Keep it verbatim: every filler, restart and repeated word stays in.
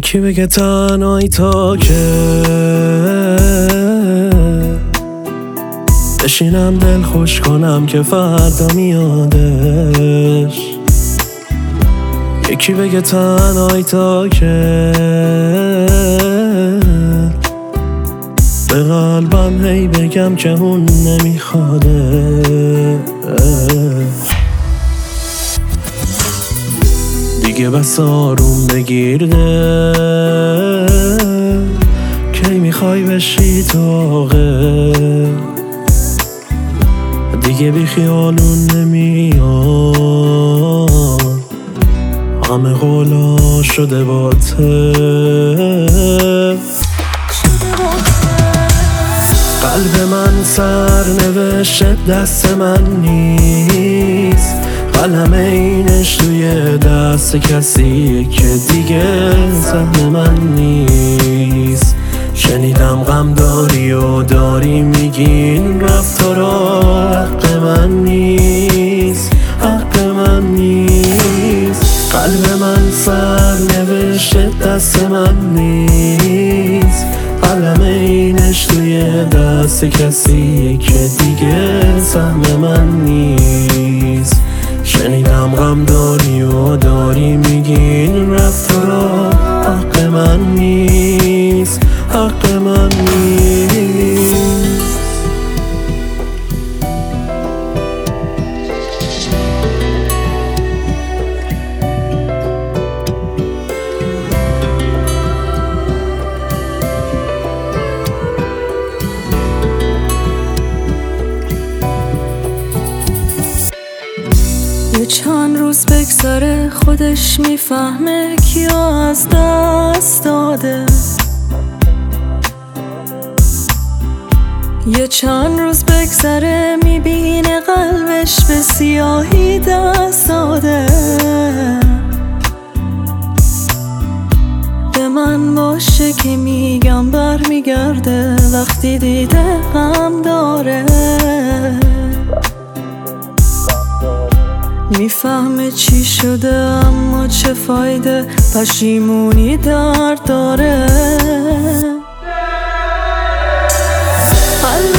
یکی بگه تنهایی تا که بشینم دل خوش کنم که فردا میادش. یکی بگه تنهایی تا که به قلبم هی بگم که اون نمیخواده. دیگه بس آروم بگیرده کی میخوای بشی تاقه. دیگه بی خیالون نمیاد همه قولا شده باته. قلب من سر نوشته دست من نیست، قلم اینش توی دست کسی که دیگه سهم من نیست. شنیدم غم داری و داری میگین رفتارا حق من نیست، حق من نیست. قلب من سر نوشته دست من نیست، قلم اینش توی دست کسی که دیگه سهم من نیست. شنیدم غم داری و داری میگین رفتارا حق من نیست، حق من نیست. یه چند روز بگذره خودش میفهمه کیا از دست داده. یه چند روز بگذره میبینه قلبش به سیاهی دست داده. به من باشه که میگم بر میگرده وقتی دیده غم داره. میفهمه چی شده اما چه فایده، پشیمونی درد داره.